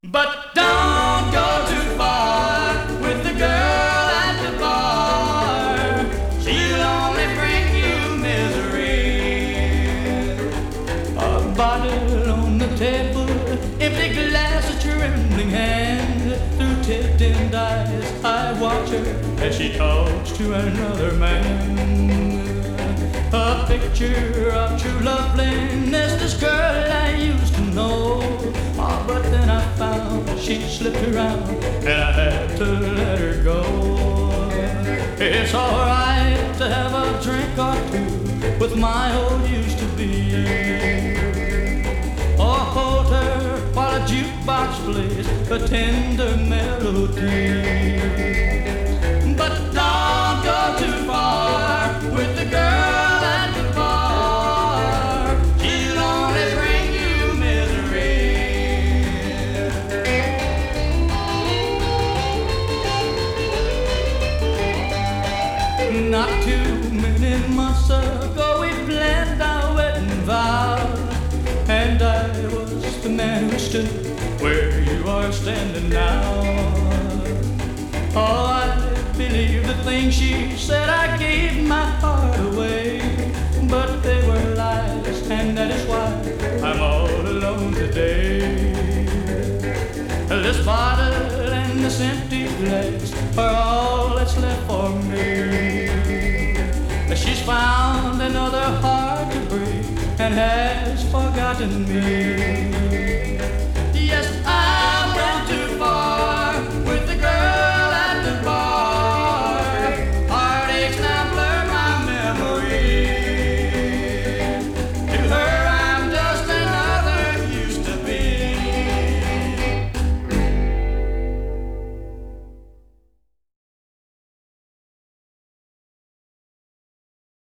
But don't go too far with the girl at the bar. She'll only bring you misery. A bottle on the table, empty glass, a trembling hand. Through tipped-in eyes, I watch her as she talks to another man. A picture of true loveliness, this girl I used to know. Oh, but then I found she slipped around and I had to let her go. It's alright to have a drink or two with my old used to be, or hold her while a jukebox plays a tender melody. But don't go too far with the girl. Not too many months ago we planned our wedding vows, and I was the man who stood where you are standing now. Oh, I believe the things she said, I gave my heart away, but they were lies, and that is why I'm all alone today. This bottle and this empty glass are all that's left for me. She's found another heart to break and has forgotten me.